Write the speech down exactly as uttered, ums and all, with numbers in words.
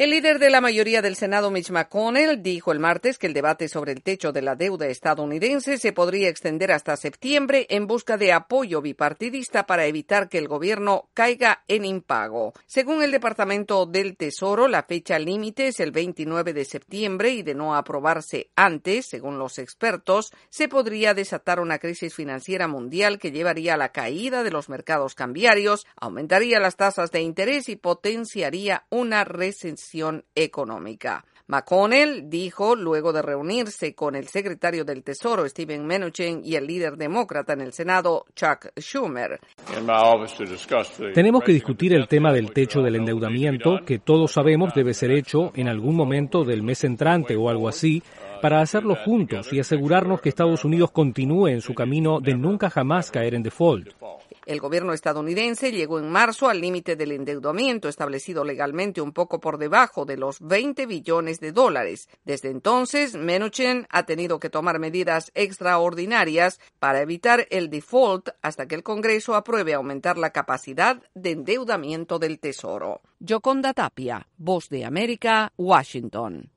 El líder de la mayoría del Senado, Mitch McConnell, dijo el martes que el debate sobre el techo de la deuda estadounidense se podría extender hasta septiembre en busca de apoyo bipartidista para evitar que el gobierno caiga en impago. Según el Departamento del Tesoro, la fecha límite es el veintinueve de septiembre y de no aprobarse antes, según los expertos, se podría desatar una crisis financiera mundial que llevaría a la caída de los mercados cambiarios, aumentaría las tasas de interés y potenciaría una recesión económica. McConnell dijo, luego de reunirse con el secretario del Tesoro, Steven Mnuchin, y el líder demócrata en el Senado, Chuck Schumer. Tenemos que discutir el tema del techo del endeudamiento, que todos sabemos debe ser hecho en algún momento del mes entrante o algo así, para hacerlo juntos y asegurarnos que Estados Unidos continúe en su camino de nunca jamás caer en default. El gobierno estadounidense llegó en marzo al límite del endeudamiento establecido legalmente un poco por debajo de los veinte billones de dólares. Desde entonces, Mnuchin ha tenido que tomar medidas extraordinarias para evitar el default hasta que el Congreso apruebe aumentar la capacidad de endeudamiento del Tesoro. Yoconda Tapia, Voz de América, Washington.